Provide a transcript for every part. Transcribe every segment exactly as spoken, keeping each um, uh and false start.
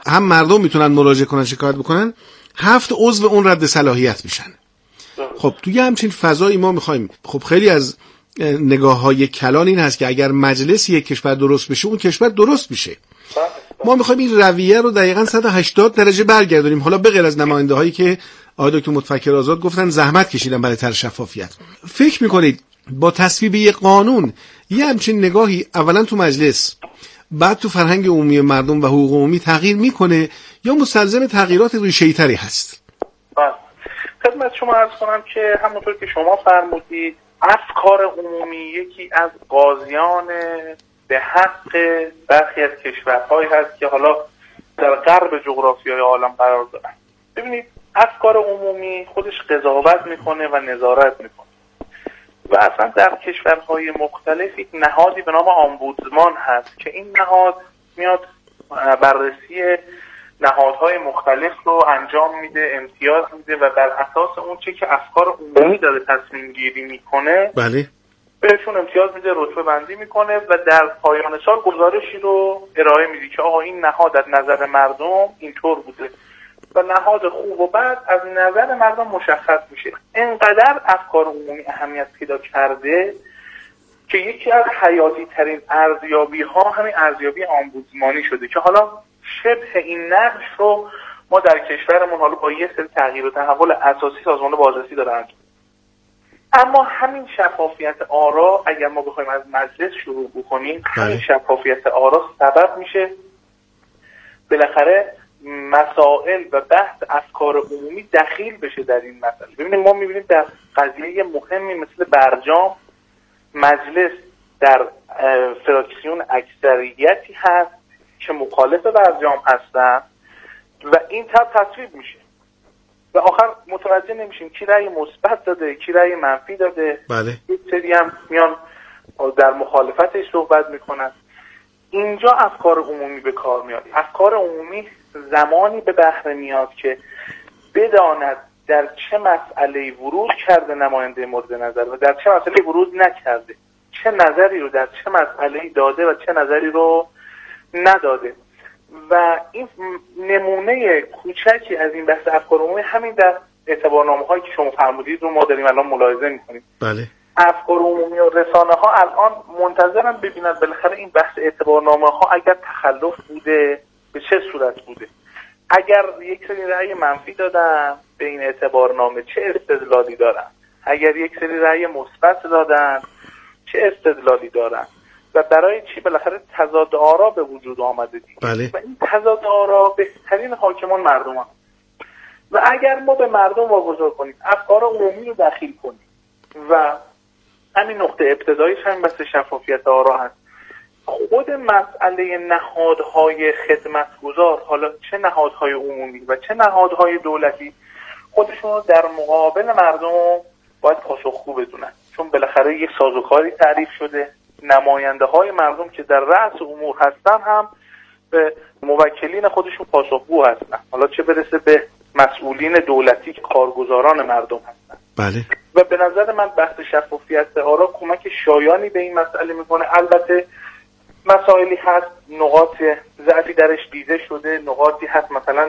هم مردم میتونن مراجعه کنن، شکایت بکنن، هفت عضو اون رد صلاحیت میشن. خب توی همچین فضایی ما میخوایم، خب خیلی از نگاه های کلان این هست که اگر مجلس یک کشور درست بشه اون کشور درست میشه. ما میخوایم این رویه رو دقیقاً صد و هشتاد درجه برگردونیم. حالا به غیر از نماینده هایی که آقای دکتر متفکر آزاد گفتن زحمت کشیدن برای تر شفافیت، فکر میکنید با تصویب یک قانون یه همچین نگاهی اولا تو مجلس، بعد تو فرهنگ عمومی مردم و حقوق عمومی تغییر میکنه یا مستلزم تغییرات ریشه‌ای تری هست؟ خدمت شما عرض کنم که همونطور که شما فرمودید، افکار عمومی یکی از قاضیان به حق برخی از کشورهایی هست که حالا در غرب جغرافیای عالم قرار دارن. ببینید افکار عمومی خودش قضاوت میکنه و نظارت میکنه و اصلا در کشورهای مختلف یک نهادی به نام آمبودسمان هست که این نهاد میاد بررسی نهادهای مختلف رو انجام میده، امتیاز میده و بر اساس اون چه که افکار عمومی داره تصمیم گیری میکنه بله بهشون امتیاز میده، رتبه بندی میکنه و در پایان سال گزارشی رو ارائه میده که آقا این نهاد از نظر مردم اینطور بوده و نهاد خوب و بد از نظر مردم مشخص میشه. اینقدر افکار عمومی اهمیت پیدا کرده که یکی از حیاتی ترین ارزیابی ها همین ارزیابی آمبودسمانی شده که حالا شبه این نقش رو ما در کشورمون حالا با یه سری تغییر و تحول اساسی سازمان بازرسی داره انجام. اما همین شفافیت آرا اگر ما بخوایم از مجلس شروع بکنیم، همین شفافیت آرا سبب میشه بالاخره مسائل و بحث افکار عمومی دخیل بشه در این مسئله. ببینید ما میبینیم در قضیه مهمی مثل برجام مجلس در فراکسیون اکثریتی هست که مخالف برجام هستن و این طرح تصویب میشه و آخر متوجه نمیشیم کی رأی مثبت داده کی رأی منفی داده. بله. یک سری هم میان در مخالفتش صحبت میکنن. اینجا افکار عمومی به کار میاد. افکار عمومی زمانی به بهره میاد که بداند در چه مسئله ورود کرده نماینده مورد نظر و در چه مسئله ورود نکرده، چه نظری رو در چه مسئله داده و چه نظری رو نداده. و این نمونه کوچکی از این بحث افکار عمومی همین در اعتبارنامه هایی که شما فرمودید رو ما داریم الان ملاحظه میکنیم. بله. افکار عمومی و رسانه ها الان منتظرن ببینن بالاخره این بحث اعتبارنامه ها اگر تخلف بوده به چه صورت بوده، اگر یک سری رأی منفی دادن به این اعتبارنامه چه استدلالی دارن، اگر یک سری رأی مثبت دادن چه استدلالی دارن و برای چی بالاخره تضاد آرا به وجود آمده دیگه. بله. و این تضاد آرا بهترین حاکمان مردم هم. و اگر ما به مردم واگذار کنیم افکار عمومی رو دخیل کنیم و همین نقطه ابتداییش هم بحث شفافیت آرا هست، خود مسئله نهادهای خدمتگزار، حالا چه نهادهای عمومی و چه نهادهای دولتی، خودشون رو در مقابل مردم باید پاسخگو بدونن، چون بالاخره یک سازوکاری تعریف شده. نماینده های مردم که در رأس امور هستن هم به موکلین خودشون پاسخگو هستن، حالا چه برسه به مسئولین دولتی که کارگزاران مردم هستن. بله. و به نظر من بحث شفافیت آرا کمک شایانی به این مسئله میکنه. البته مسائلی هست نقاط ضعفی درش دیده شده، نقاطی هست مثلا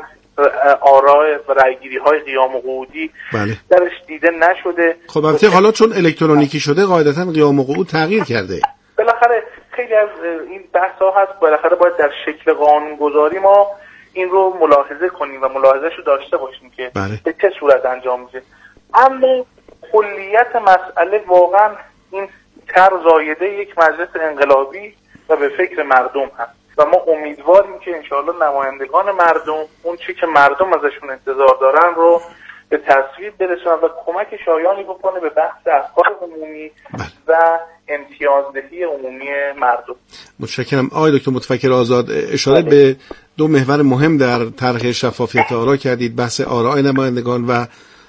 آراء و رأیگیری های قیام قعودی بله. درش دیده نشده. خب البته حالا چون الکترونیکی شده قاعدتا قیام قعود تغییر کرده. بالاخره خیلی از این بحث ها هست بالاخره باید در شکل قانونگذاری ما این رو ملاحظه کنیم و ملاحظهش رو داشته باشیم که بله. به چه صورت انجام میشه. اما کلیت مسئله واقعا این تر زایده یک مجلس انقلابی و به فکر مردم هست و ما امیدواریم که انشاءالله نمایندگان مردم اون چی که مردم ازشون انتظار دارن رو به تصویب برسونن و کمک شایانی بکنه به بحث افکار عمومی بله. و امتیازدهی عمومی مردم. متشکرم. آقای دکتر متفکر آزاد اشاره بله. به دو محور مهم در طرح شفافیت آرا کردید، بحث آراء نمایندگان و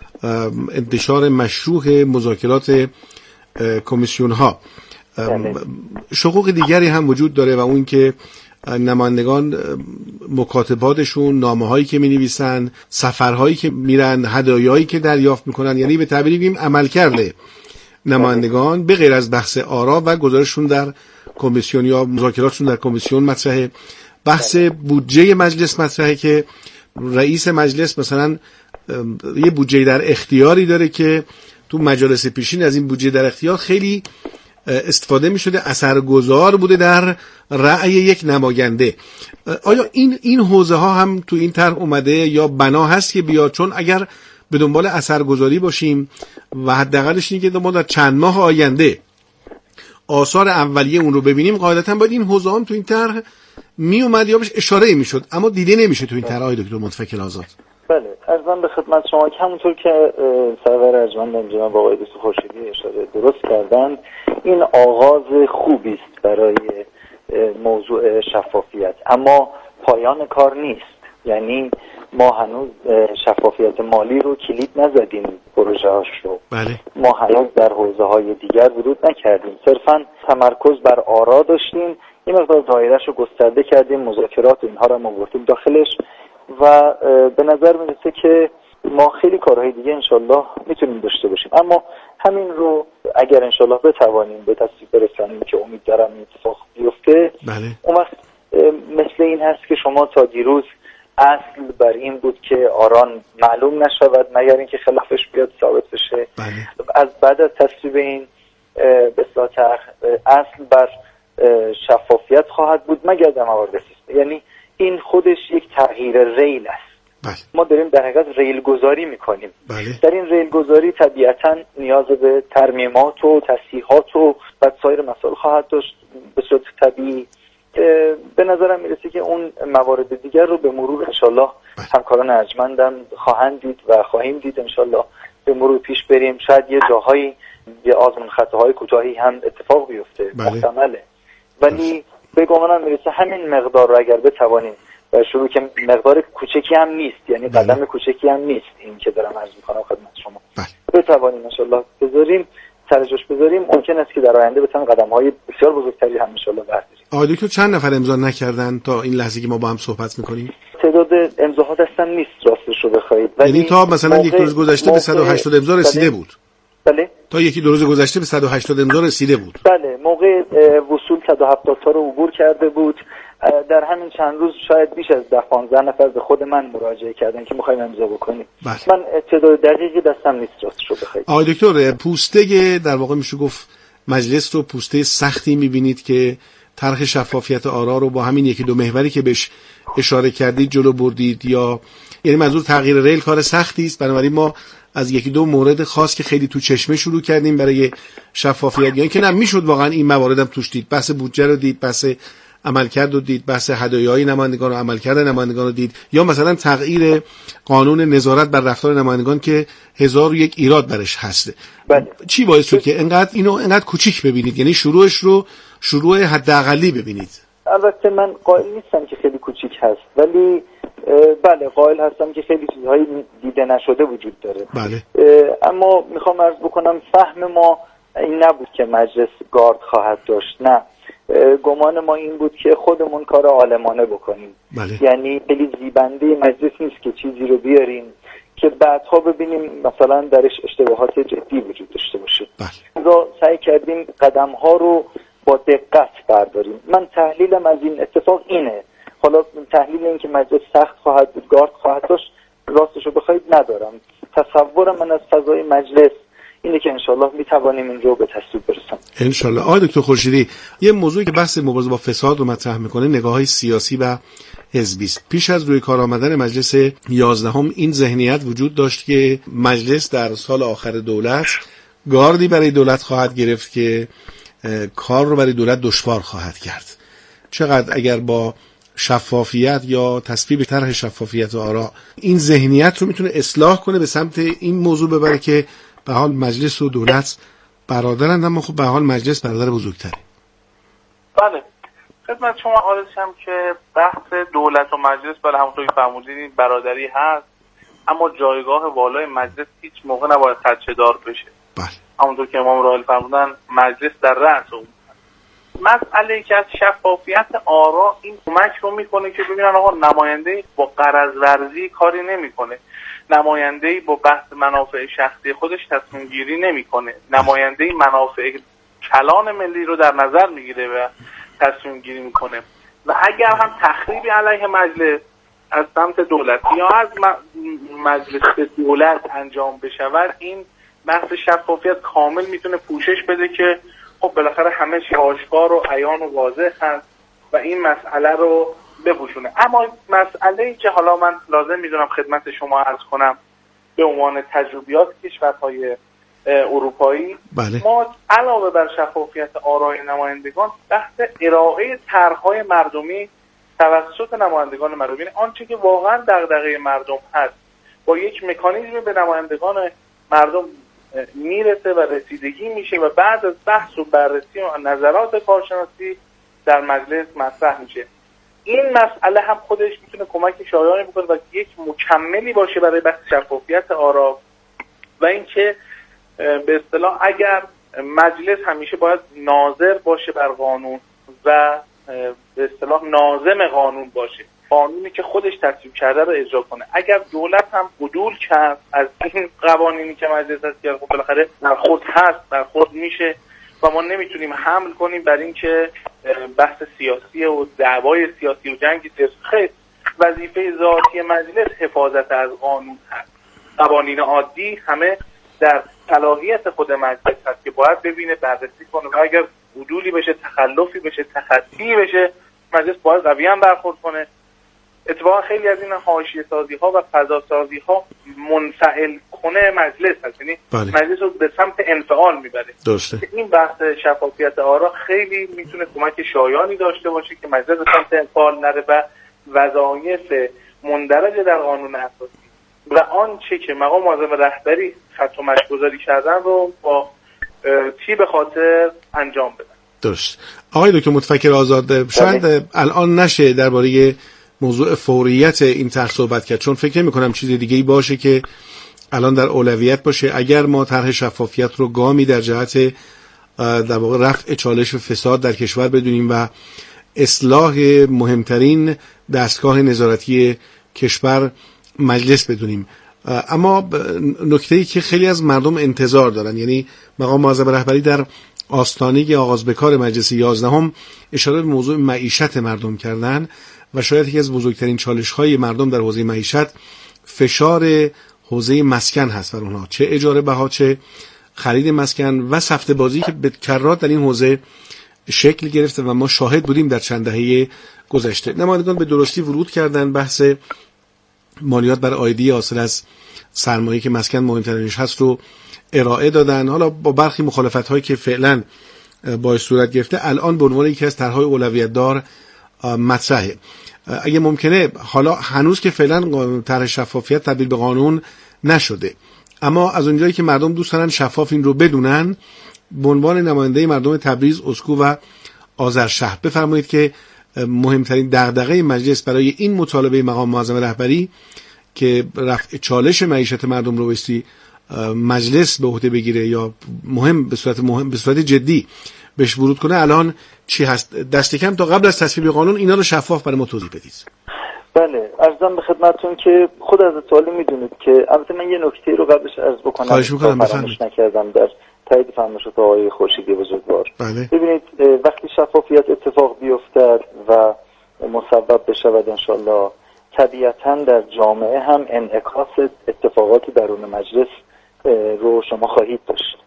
انتشار مشروع مذاکرات کمیسیون ها. شقوق دیگری هم وجود داره و اون که نمایندگان مکاتباتشون، نامه هایی که می نویسن، سفرهایی که میرن، هدایایی که دریافت میکنن، یعنی به تعبیری بگیم عمل کرده نمایندگان به غیر از بحث آرا و گزارششون در کمیسیون یا مذاکراتشون در کمیسیون مطرحه. بحث بودجه مجلس مطرحه که رئیس مجلس مثلا یه بودجه در اختیاری داره که تو مجالس پیشین از این بودجه در اختیار خیلی استفاده می شده، اثرگذار بوده در رأی یک نماینده. آیا این این حوزه ها هم تو این طرح اومده یا بنا هست که بیاد؟ چون اگر به دنبال اثرگذاری باشیم و حداقلش اینه که ما در چند ماه آینده آثار اولیه اون رو ببینیم، قاعدتا باید این حوزه هم تو این طرح می اومد یا بهش اشاره میشد، اما دیده نمیشه تو این طرح. آقای دکتر متفکر آزاد. بله، عرضم به خدمت شما که همونطور که سرور ارجمند جناب آقای دکتر خورشیدی اشاره درست کردن، این آغاز خوبی است برای موضوع شفافیت، اما پایان کار نیست. یعنی ما هنوز شفافیت مالی رو کلید نزدیم، پروژه هاش رو. بله. ما هنوز در حوزه های دیگر ورود نکردیم، صرفا تمرکز بر آرا داشتیم، این مقدار دایرهش رو گسترده کردیم، مذاکرات و اینها رو هم آوردیم داخلش و به نظر میرسه که ما خیلی کارهای دیگه انشالله میتونیم داشته باشیم. اما همین رو اگر انشالله بتوانیم به تصویب برسانیم که امید دارم این اتفاق بیفته، بله. اون وقت مثل این هست که شما تا دیروز اصل بر این بود که آران معلوم نشود مگر اینکه خلافش بیاد ثابت بشه. بله. از بعد از تصویب این به اصطلاح طرح اصل بر شفافیت خواهد بود مگر در موارد سیستم. یعنی این خودش یک تغییر ریل است. بله. ما داریم در حقیقت ریل گذاری میکنیم. بله. در این ریل گذاری طبیعتا نیاز به ترمیمات و تصحیحات و بعد سایر مسائل خواهد داشت به صورت طبیعی. به نظرم میرسه که اون موارد دیگر رو به مرور انشالله همکاران ارجمندم خواهند دید و خواهیم دید انشالله به مرور پیش بریم. شاید یه جاهایی یه آزمون خطاهای کوتاهی هم اتفاق بیفته، محتمله، ولی به گمانم میرسه همین مقدار رو اگر بتوانیم و شروع که مقدار کوچکی هم نیست، یعنی بله. قدم کوچکی هم نیست این که دارم عرض میکنم خدمت شما، بله. بتوانیم انشالله بذاریم سرجاش بذاریم، ممکن است که در آینده بتونیم قدم های بسیار بزرگتری هم انشالله برداریم. آقای دکتر چند نفر امضا نکردن تا این لحظه که ما با هم صحبت میکنیم؟ تعداد امضاها دستم نیست راستش رو بخواید، یعنی تا مثلا یک روز گذشته به صد و هشتاد امضا رسیده بود. بله. تا یکی دو روز گذشته به صد و هشتاد امضا رسیده بود. بله، موقع وصول صد و هفتاد تا رو عبور کرده بود. در همین چند روز شاید بیش از ده پانزده نفر به خود من مراجعه کردن که می‌خوایم امضا بکنیم. بله. من تعداد دقیقی دستم نیست راستش رو بخواید. آقای دکتر، پوسته در واقع میشه گفت مجلس رو پوسته سختی می‌بینید که طرح شفافیت آرا رو با همین یکی دو محوری که بهش اشاره کردید جلو بردید، یا یعنی منظور تغییر ریل کار سختی است، بنابراین ما از یکی دو مورد خاص که خیلی تو چشمه شروع کردیم برای شفافیت، یعنی که نه میشد واقعا این موارد هم توش دید، بحث بودجه رو دید، بحث عملکرد رو دید، بحث هدایای نمایندگان و عملکرد نمایندگان رو دید، یا مثلا تغییر قانون نظارت بر رفتار نمایندگان که هزار و یک ایراد برش هسته. بله. چی باعث شد که انقدر اینو انقدر کوچیک ببینید، یعنی شروعش رو شروع حداقلی ببینید؟ البته من قائل نیستم که خیلی کوچیک هست، ولی بله قائل هستم که خیلی چیزهایی دیده نشده وجود داره. بله. اما میخوام عرض بکنم فهم ما این نبود که مجلس گارد خواهد داشت، نه، گمان ما این بود که خودمون کار عالمانه بکنیم. بله. یعنی خیلی زیبنده مجلس نیست که چیزی رو بیاریم که بعدها ببینیم مثلا درش اشتباهات جدی وجود داشته باشه. بله. ما سعی کردیم قدم ها رو با دقت برداریم. من تحلیلم از این اتفاق اینه. حالا تحلیل این که مجلس سخت خواهد بود، گارد خواهد داشت، راستش رو بخواید ندارم. تصورم من از فضای مجلس اینه که انشالله میتوانیم این رو به تصویب برسیم. انشالله. آقای دکتر خورشیدی، یه موضوعی که بحث مبارزه با فساد رو مطرح میکنه نگاه‌های سیاسی و حزبی است. پیش از روی کار آمدن مجلس یازدهم این ذهنیت وجود داشت که مجلس در سال آخر دولت گاردی برای دولت خواهد گرفت که کار رو برای دولت دشوار خواهد کرد. چقدر اگر با شفافیت یا تصویب طرح شفافیت و آرا این ذهنیت رو میتونه اصلاح کنه به سمت این موضوع ببره که به حال مجلس و دولت برادرند، اما خب به حال مجلس برادر بزرگتره. بله، خدمت شما آرزشم که بحث دولت و مجلس برای همونطور که فرمودین برادری هست، اما جایگاه والای مجلس هیچ موقع نباید خدشه‌دار بشه. بله. همونطور که امام راحل فرمودن مجلس در رأس اون. مسئله که از شفافیت آرا این کمک رو میکنه که ببینن آقا نماینده با غرض ورزی کاری نمیکنه، نماینده با بحث منافع شخصی خودش تصمیم گیری نمیکنه، نماینده منافع کلان ملی رو در نظر میگیره و تصمیم گیری میکنه. و اگر هم تخریبی علیه مجلس از سمت دولت یا از مجلس دولت انجام بشود، این بحث شفافیت کامل میتونه پوشش بده که خب بالاخره همه چی آشکار و عیان و واضح هست و این مسئله رو بپوشونه. اما مسئله‌ای که حالا من لازم میدونم خدمت شما عرض کنم به عنوان تجربیات کشورهای اروپایی، بله. ما علاوه بر شفافیت آرای نمایندگان بحث ارائه طرح‌های مردمی توسط نمایندگان مردم، یعنی آنچه که واقعا دغدغه مردم هست با یک مکانیزمی به نمایندگان مردم میرسه و رسیدگی میشه و بعد از بحث و بررسی و نظرات کارشناسی در مجلس مطرح میشه. این مسئله هم خودش میتونه کمک شایانی بکنه و یک مکملی باشه برای بحث شفافیت آرا و اینکه به اصطلاح اگر مجلس همیشه باید ناظر باشه بر قانون و به اصطلاح ناظم قانون باشه، قانونی که خودش تصویب کرده رو اجرا کنه. اگر دولت هم عدول کرد از این قوانینی که مجلس هست که خب بالاخره در خود هست در خود میشه و ما نمیتونیم حمل کنیم بر این که بحث سیاسی و دعوای سیاسی و جنگ سیاسی. خیلی وظیفه ذاتی مجلس حفاظت از قانون هست. قوانین عادی همه در صلاحیت خود مجلس هست که باید ببینه، بررسی کنه و اگر عدولی بشه، تخلفی بشه، تخطی بشه، مجلس باید قوی هم برخورد کنه. اتفاقا خیلی از این حاشیه سازی ها و فضا سازی ها منفعل کنه مجلس هست، یعنی بله. مجلس رو به سمت انفعال میبره. درسته. این بحث شفافیت آرا خیلی میتونه کمک شایانی داشته باشه که مجلس به سمت انفعال نره و وظایف مندرج در قانون اساسی و آنچه که مقام معظم رهبری خط و مشی گذاری کردن رو با تیب خاطر انجام بدن. درست. آقای دکتر متفکر آزاد، شاید الان نشه درباره موضوع فوریت این طرح صحبت کرد، چون فکر نمی‌کنم چیز دیگه‌ای باشه که الان در اولویت باشه. اگر ما طرح شفافیت رو گامی در جهت در واقع رفع چالش و فساد در کشور بدونیم و اصلاح مهمترین دستگاه نظارتی کشور مجلس بدونیم، اما نکته‌ای که خیلی از مردم انتظار دارن، یعنی مقام معظم رهبری در آستانه آغاز به کار مجلس یازدهم اشاره به موضوع معیشت مردم کردن و شاید یکی از بزرگترین چالش‌های مردم در حوزه معیشت فشار حوزه مسکن هست بر اونها، چه اجاره بها چه خرید مسکن و سفته بازی که به کرات در این حوزه شکل گرفته و ما شاهد بودیم در چند دهه گذشته. نمایندگان به درستی ورود کردن، بحث مالیات بر عایدی حاصل از سرمایه‌ای که مسکن مهمترینش هست رو ارائه دادن. حالا با برخی مخالفت‌هایی که فعلا باعث صورت گرفته الان به عنوان یکی از طرح‌های اولویت دار مطرحه. اگه ممکنه، حالا هنوز که فعلا طرح شفافیت تبدیل به قانون نشده، اما از اونجایی که مردم دوست دارن شفاف این رو بدونن، به عنوان نماینده مردم تبریز، اسکو و آذرشهر بفرمایید که مهمترین دغدغه مجلس برای این مطالبه مقام معظم رهبری که رفع چالش معیشت مردم رو بایستی مجلس به عهده بگیره یا مهم به صورت مهم به صورت جدی بهش ورود کنه، الان چی هست؟ دست کم تا قبل از تصویب قانون اینا رو شفاف برای ما توضیح بدید. بله، عرضم به خدمتتون که خود از سوالی میدونید که البته من یه نکته رو قبلش عرض بکنم. خواهش می‌کنم بفرمایید. نکردم در تایید فرمایشات آقای خورشیدی بزرگوار. بله. ببینید وقتی شفافیت اتفاق بیفتد و مصوب بشود انشالله، طبیعتاً در جامعه هم انعکاس اتفاقاتی درون مجلس رو شما خواهید داشت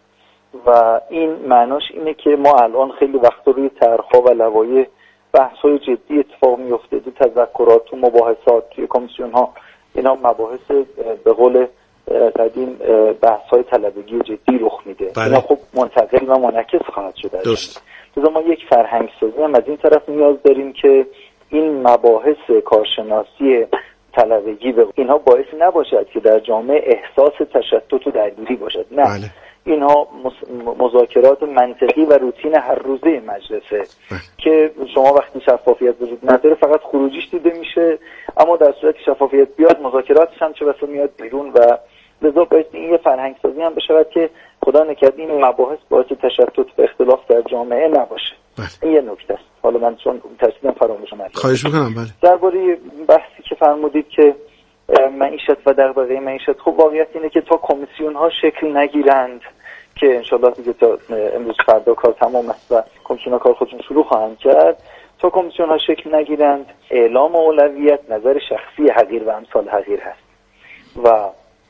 و این معناش اینه که ما الان خیلی وقت روی طرح‌ها و لوایح بحث‌های جدی اتفاق میفته، تو تذکرات، تو مباحثات، توی کمیسیون‌ها، اینا مباحث به قول قدیم بحث‌های طلبگی جدی رخ میده. بله. اینا خب منتقل و منعکس خواهد شد. درست. لذا ما یک فرهنگ سازی هم از این طرف نیاز داریم که این مباحث کارشناسی طلبگی به اینها باعث نباشد که در جامعه احساس تشتت و درگیری باشد. نه. بله. اینها مذاکرات منطقی و روتین هر روزه مجلسه بله. که شما وقتی شفافیت وجود نداره فقط خروجیش دیده میشه، اما در صورت که شفافیت بیاد مذاکراتش هم چه بسا میاد بیرون و لذا باید این یه فرهنگ سازی هم بشود که خدا نکرد این مباحث باعث تشتت و اختلاف در جامعه نباشه. بله. این یه نکته است. حالا من چون ترسیدم فراموش کنم. خواهش می‌کنم. بله. درباره بحثی که فرمودید که معیشت و دغدغه معیشت، خب واقعیت اینه که تا کمیسیون ها شکل نگیرند که انشالله دیگه تا امروز فردا کار تمام است و کمیسیون ها کار خودشون شروع خواهند کرد، تا کمیسیون ها شکل نگیرند اعلام اولویت نظر شخصی حقیر و امثال حقیر هست و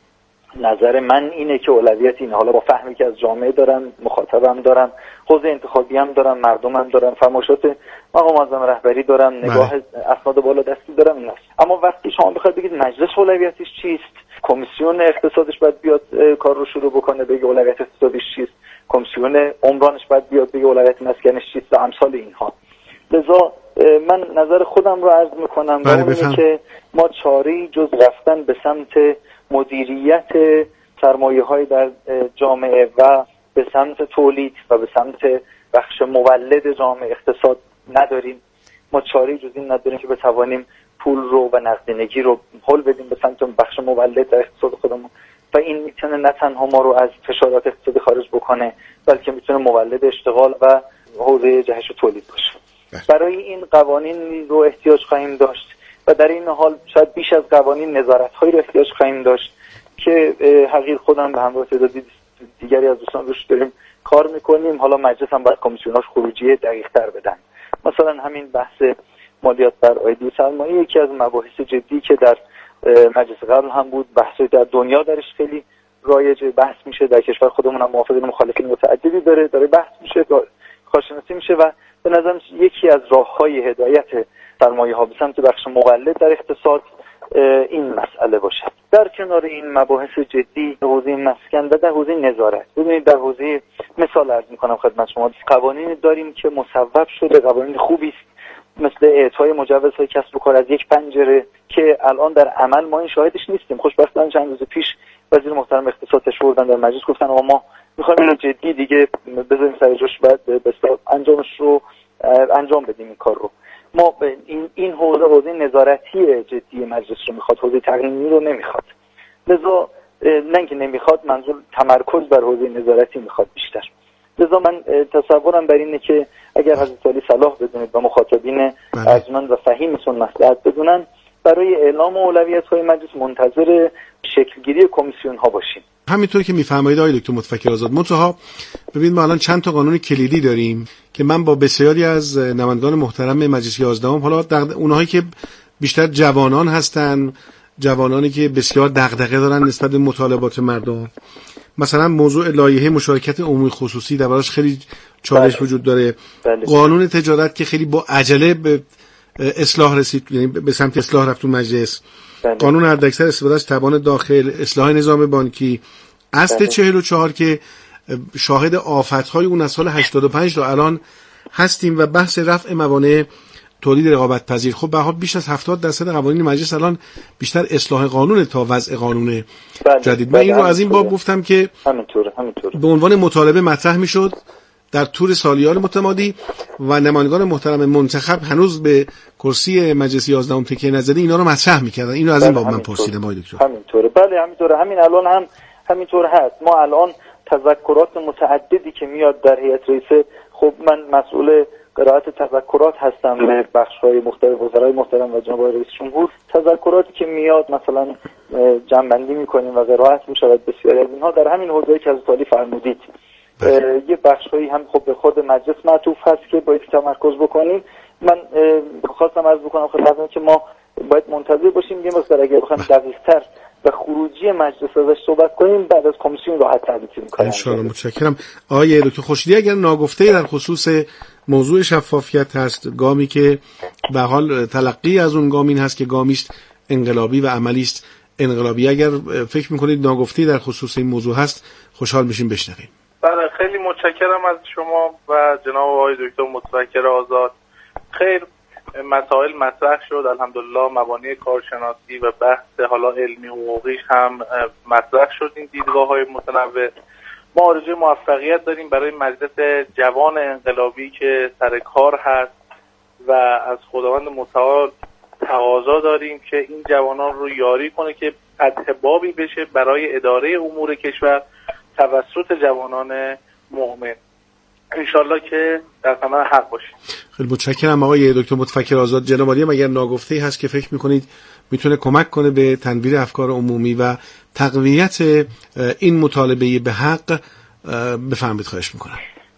نظر من اینه که اولویت این، حالا با فهمی که از جامعه دارم، مخاطبم دارم، حوزه انتخابی هم دارم، مردمم دارم، فرمایشات مقام معظم رهبری دارم، نگاه اسناد بالا دستی دارم، این است. اما وقتی شما بخواید بگید مجلس اولویتش چیست، کمیسیون اقتصادش باید بیاد کار رو شروع بکنه بگه اولویت اقتصادش چیست، کمیسیون عمرانش باید بیاد بگه اولویت مسکنش چیست و امثال اینها. لذا من نظر خودم رو عرض میکنم و اونه که ما چاره‌ای جز رفتن به سمت مدیریت سرمایه‌های در جامعه و به سمت تولید و به سمت بخش مولد جامعه اقتصاد نداریم. ما چاره‌ای جز این نداریم که بتوانیم پول رو و نقدینگی رو هل بدیم به سمت بخش مولد در اقتصاد خودمون و این میتونه نه تنها ما رو از فشارات اقتصادی خارج بکنه بلکه میتونه مولد اشتغال و حوزه جهش و تولید باشه. برای این قوانین رو احتیاج خواهیم داشت و در این حال شاید بیش از قوانین نظارت‌هایی رو احتیاج خواهیم داشت که حقیر خودم به همراه تعداد دیگری از دوستان روش داریم کار میکنیم. حالا مجلس هم باید کمیسیوناش خروجی دقیق‌تر بدن. مثلا همین بحث مالیات بر عایدی سرمایه یکی از مباحث جدی که در مجلس قبل هم بود، بحثی در دنیا درش خیلی رایج بحث میشه، در کشور خودمون هم موافقین مخالفین متعددی داره داره بحث میشه، کارشناسی میشه و به نظرم یکی از راههای هدایت سرمایه ها به سمت بخش مولد در اقتصاد این مسئله باشه. در کنار این مباحث جدی حوزه مسکن و در حوزه نظارت، ببینید در حوزه مثال عرض میکنم خدمت شما، قوانین داریم که مصوب شده، قوانین خوبی است مثل اعطای مجوزهای کسب و کار از یک پنجره که الان در عمل ما این شاهدش نیستیم. خوشبختانه چند روز پیش وزیر محترم اقتصاد تشریف بردن در مجلس گفتن آقا ما میخوایم اینو جدی دیگه بذاریم سر جاش، بعد به اصطلاح انجامش رو انجام بدیم این کار رو. ما این این حوزه حوزه نظارتی جدی مجلس رو میخواد، حوزه تقنینی رو نمیخواد. لذا نه اینکه نمیخواد، منظور تمرکز بر حوزه نظارتی میخواد بیشتر. لذا من تصورم بر اینه که اگر حضرت علی صلاح بدونید و مخاطبین ارجمند و فهیمتون مصلحت بدونن، برای اعلام اولویت‌های مجلس منتظر شکلگیری کمیسیون ها باشیم. همینطور که میفرمایید آقای دکتر متفکر آزاد، منتها ببینید ما الان چند تا قانون کلیدی داریم که من با بسیاری از نمایندگان محترم مجلس یازدهم، حالا اونهایی که بیشتر جوانان هستن، جوانانی که بسیار دغدغه دارن نسبت به مطالبات مردم، مثلا موضوع لایحه مشارکت عمومی خصوصی دربارش خیلی چالش بله. وجود داره. بله. قانون تجارت که خیلی با عجله به اصلاح رسید، یعنی به سمت اصلاح رفت تو مجلس. بله. قانون حداکثر استفاده از توان داخل، اصلاح نظام بانکی، اصل بله. چهل و چهار که شاهد آفت‌های اون از سال هشتاد و پنج تا الان هستیم و بحث رفع موانع تولید رقابت پذیر. خب به هر حال بیش از هفتاد درصد قوانین مجلس الان بیشتر اصلاح قانون تا وضع قانون بله. جدید. من بله. این رو از این باب گفتم که همینطوره همینطوره به عنوان مطالبه مطرح میشد در طول سالیان متمادی و نمایندگان محترم منتخب هنوز به کرسی مجلس یازدهم تکیه نزده اینا رو مطرح میکردن. اینو از این باب من پرسیدم آقای دکتر. همینطوره بله همینطوره، همین الان هم همینطور هست. ما الان تذکرات متعددی که میاد در هیئت رئیسه، خب من مسئول قرائت تذکرات هستم به بخش‌های مختلف وزرای محترم و جناب رئیس جمهور. تذکراتی که میاد مثلا جمع‌بندی می‌کنیم و قرائت می‌شود بسیاری از اینها در همین حوزه‌ای که از تعالی فرمودید. یه بخش‌هایی هم خب به خود مجلس معطوف هست که باید تمرکز بکنیم. من خواستم عرض بکنم خدمتتون که ما باید منتظر باشیم یه مقدار اگه بخوایم دقیق‌تر و خروجی مجلس ازش صحبت کنیم، بعد از کمیسیون راحت تر می‌تونیم کار ان شاء الله. متشکرم. آقای دکتر خورشیدی، اگر ناگفته در خصوص موضوع شفافیت هست، گامی که به حال تلقی از اون گام این هست که گامی است انقلابی و عملی است انقلابی، اگر فکر می‌کنید ناگفته در خصوص این موضوع هست خوشحال میشیم بشنویم. بله خیلی متشکرم از شما و جناب آقای دکتر متفکر آزاد. خیر مسائل مطرح شد، الحمدلله موانع کارشناسی و بحث حالا علمی حقوقی هم مطرح شد. این دیدگاه‌های متنوع ما آرزوی موفقیت داریم برای مجلس جوان انقلابی که سر کار هست و از خداوند متعال تقاضا داریم که این جوانان رو یاری کنه که فتح بابی بشه برای اداره امور کشور توسط جوانان مؤمن. انشالله که در ثمر حق باشیم. خیلی متشکرم آقای دکتر متفکر آزاد. جناب عالی، اگر ناگفته‌ای هست که فکر می‌کنید میتونه کمک کنه به تنویر افکار عمومی و تقویت این مطالبه به حق، بفرمایید خواهش می‌کنم.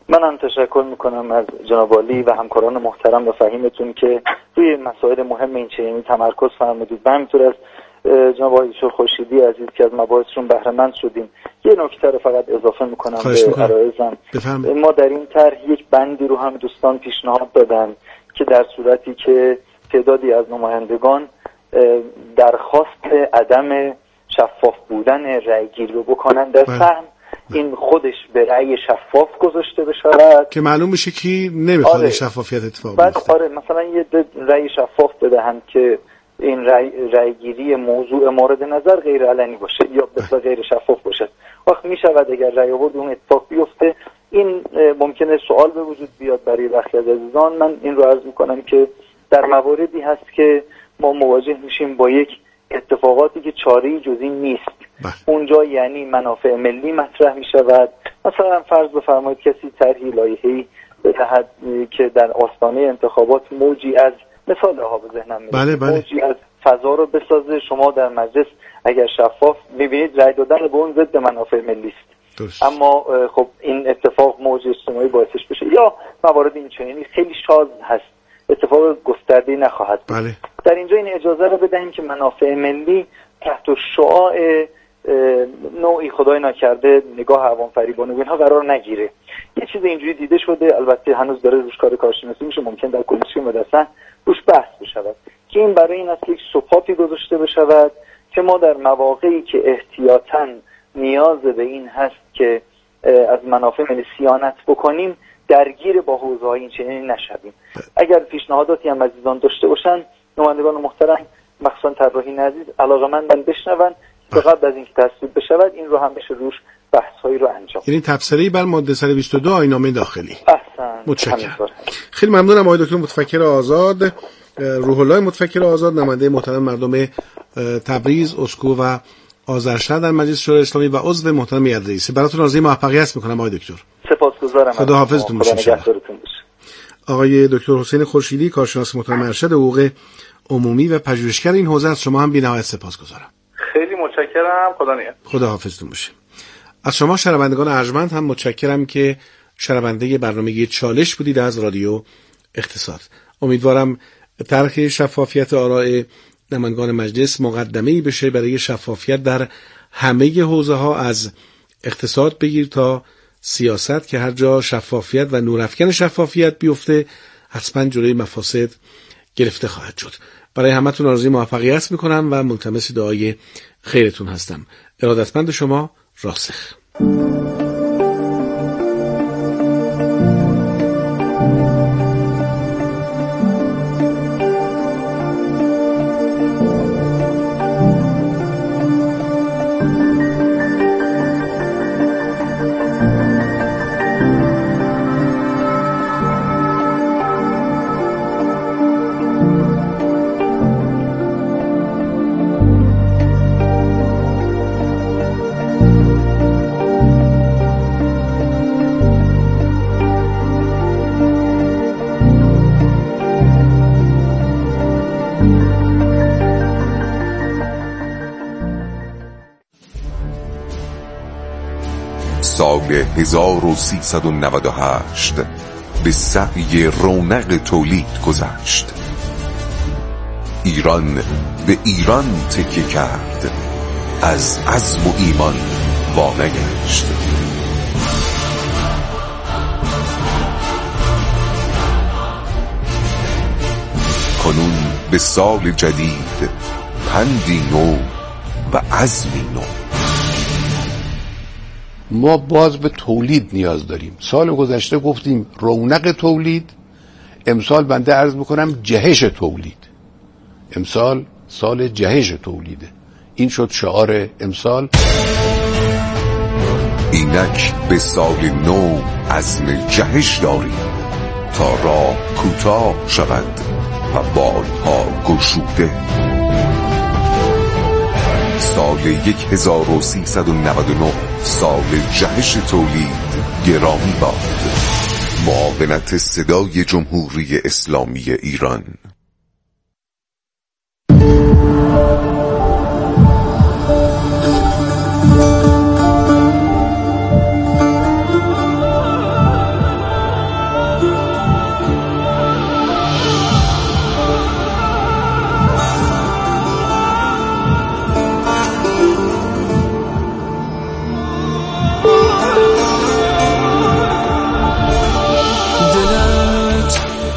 من هم تشکر میکنم از جناب عالی و همکاران محترم و فهیمتون که روی مسائل مهم این چنینی تمرکز فرمودید. و همینطور از جناب آقای دکتر خورشیدی عزیز که از مباحثشون بهره مند شدیم. یه نکته رو فقط اضافه میکنم به عرایزم. ما در این طرح یک بندی رو هم دوستان پیشنهاد دادن که در صورتی که تعدادی از نمایندگان درخواست عدم شفاف بودن رأی‌گیری رو بکنن در سهم، این خودش به رأی شفاف گذاشته بشود که معلوم بشه کی نمیخواد آره. شفافیت اتفاق بیفته. آره مثلا یه رأی شفاف بدهند که این رأی رأی‌گیری موضوع مورد نظر غیر علنی باشه یا به غیر شفاف باشه. وقت میشود اگر رأی آورد اون اتفاق بیفته، این ممکنه سوال به وجود بیاد برای برخی از عزیزان. من این رو عرض میکنم که در مواردی هست که ما مواجه میشیم با یک اتفاقاتی که چاره‌ای جز این نیست. بله. اونجا یعنی منافع ملی مطرح میشود. مثلا فرض بفرمایید کسی طرحی لایحه‌ای بدهد که در آستانه انتخابات موجی از مثال ها به ذهنم میاد بله بله. موجی از فضا رو بسازه. شما در مجلس اگر شفاف میبینید رأی دادن به اون ضد منافع ملی است. درست. اما خب این اتفاق موج اجتماعی باعثش بشه یا موارد این چنینی خیلی شاذ هست، اتفاق گسترده نخواهد بود. بله. در اینجا این اجازه رو بدهیم که منافع ملی تحت شعاع نوعی خدای نکرده نگاه عوام فریبانه و اینها قرار نگیره. یه چیز اینجوری دیده شده، البته هنوز داره روش کار کارشناسی میشه، ممکن در کمیسیون مدرسه روش بحث بشود که این برای این است که یک سوپاپی گذاشته بشود که ما در مواقعی که احتیاطاً نیاز به این هست که از منافع ملی صیانت بکنیم درگیر با حوزه‌های این چنینی نشویم. اگر پیشنهاداتی هم عزیزان داشته باشن، نمایندگان محترم مخصوصا طراحی عزیز علاقه‌مندن بشنون تا قبل از اینکه تصویب بشود این رو هم بشه روش بحث‌هایی رو انجام. یعنی تبصره‌ای بر ماده صد و بیست و دو آیین‌نامه داخلی. احسن. متشکرم. خیلی ممنونم آقای دکتر متفکر آزاد، روح الله متفکر آزاد، نماینده محترم مردم تبریز، اسکو و آذرشهر در مجلس شورای اسلامی و عضو محترم هیئت رئیسه. براتون آرزوی موفقیت می‌کنم آقای دکتر. سپاسگزارم. خدا حافظتون باشه. آقای دکتر حسین خورشیدی، کارشناس محترم ارشد حقوق عمومی و پژوهشگر این حوزه، از شما هم بی‌نهایت سپاسگزارم. خیلی متشکرم. خدا نگهدار. خدا حافظتون باشه. از شما شنوندگان ارجمند هم متشکرم که شنونده برنامه چالش بودید از رادیو اقتصاد. امیدوارم طرح شفافیت آراء نمایندگان مجلس مقدمه‌ای بشه برای شفافیت در همه حوزه‌ها، از اقتصاد بگیر تا سیاست، که هر جا شفافیت و نورافکن شفافیت بیفته حتما جلوی مفاسد گرفته خواهد شد. برای همتون آرزوی موفقیت میکنم و ملتمس دعای خیرتون هستم. ارادتمند شما، راسخ. سال هزار و سیصد و نود و هشت به سعی رونق تولید گذشت. ایران به ایران تکیه کرد، از عزم و ایمان وانگشت. کنون به سال جدید پندی نو و عزمی نو. ما باز به تولید نیاز داریم. سال گذشته گفتیم رونق تولید، امسال بنده عرض میکنم جهش تولید. امسال سال جهش تولیده. این شد شعار امسال. اینک به سال نو عزم جهش داریم تا راه کوتاه شود و بالها گشوده. سال یک هزار و سیصد و نود و نه سال جهش تولید گرامی باد. معاونت صدای جمهوری اسلامی ایران.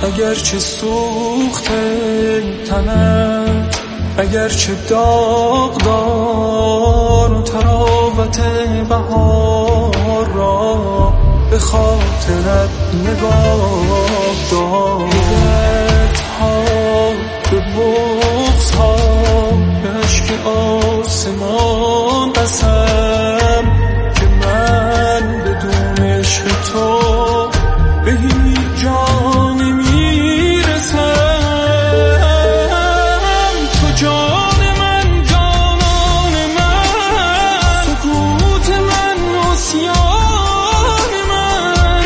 اگرچه سوخته تنت، اگرچه داغدار تراوت بهار را به خاطرت نگاه دار. دردها به بغضها به عشق آسمان قسم که من بدون عشق تو به هیچ جا نمیرسم. تو جان من، جانان من، سکوت من، نسیان من،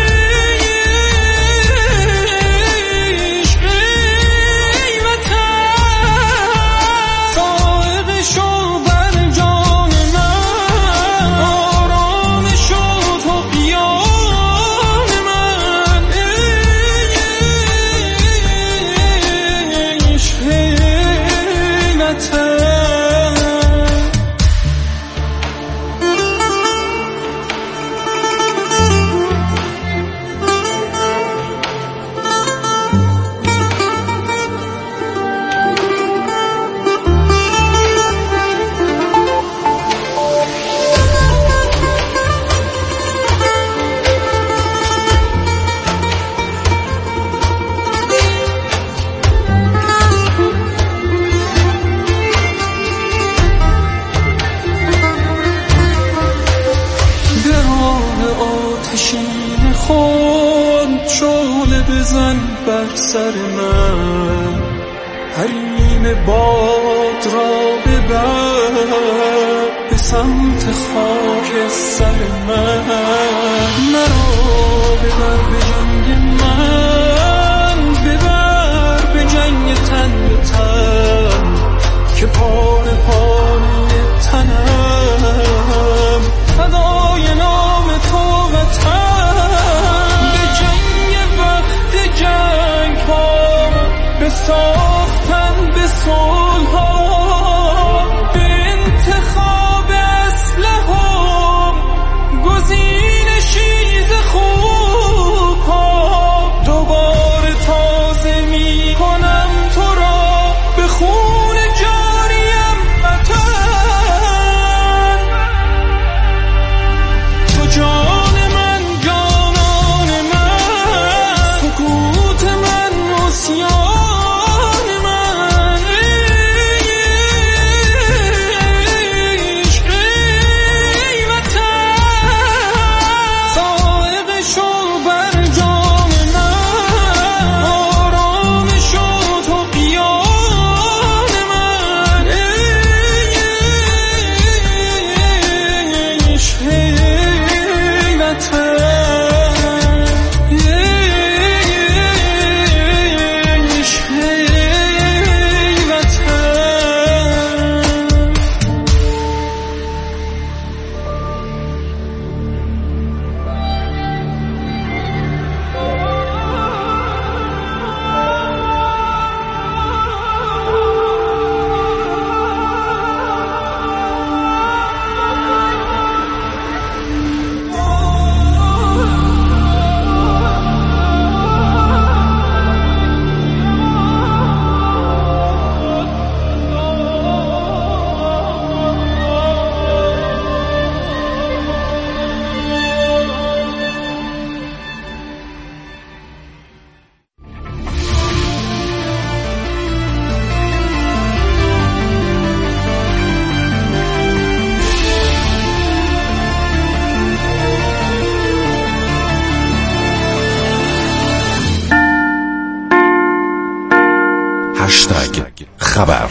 عشق ای وطن صاحب شو بر جان من، آرام شو تو قیام من، عشق ای وطن. آتشین خود شعله بزن بر سر من، حریم باد را ببر به سمت خاک سر من. مرا ببر به جنگ من، ببر به جنگ تن به تن که پاره پاره تنم فدای نام تو وطن. به جنگ وقت جنگ ها، به ساختن به صلح ها، به انتخاب اسلحه ها، گزین شیز خوب ها. دوباره تازه می کنم تو را به خون جاریم وطن. تو جان من، جانان من، سکوت من، نسیان من، عشق ای وطن صاحب شو بر جان من، آرام شو تو قیام من، عشق ای وطن، عشق ای وطن. هشتگ خبر.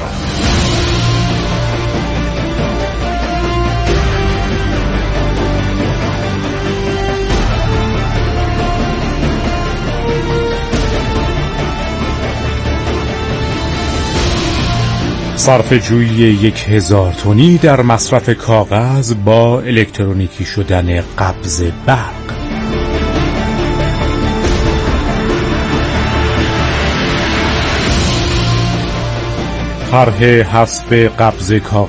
صرفه‌جویی یک هزار تنی در مصرف کاغذ با الکترونیکی شدن قبض برق. طرح حذف قبض کاغذ